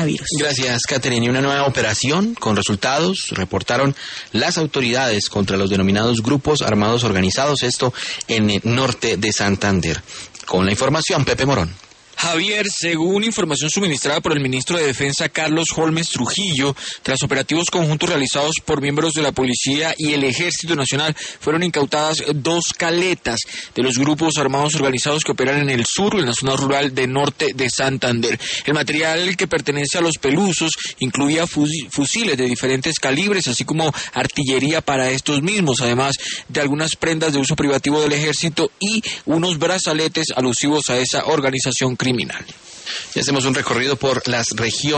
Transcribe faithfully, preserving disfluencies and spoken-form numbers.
Gracias, Catherine. Y una nueva operación con resultados reportaron las autoridades contra los denominados grupos armados organizados, esto en el norte de Santander. Con la información, Pepe Morón. Javier, según información suministrada por el ministro de Defensa Carlos Holmes Trujillo, tras operativos conjuntos realizados por miembros de la Policía y el Ejército Nacional, fueron incautadas dos caletas de los grupos armados organizados que operan en el sur, en la zona rural de norte de Santander. El material que pertenece a los Pelusos incluía fusiles de diferentes calibres, así como artillería para estos mismos, además de algunas prendas de uso privativo del Ejército y unos brazaletes alusivos a esa organización criminal. Y hacemos un recorrido por las regiones.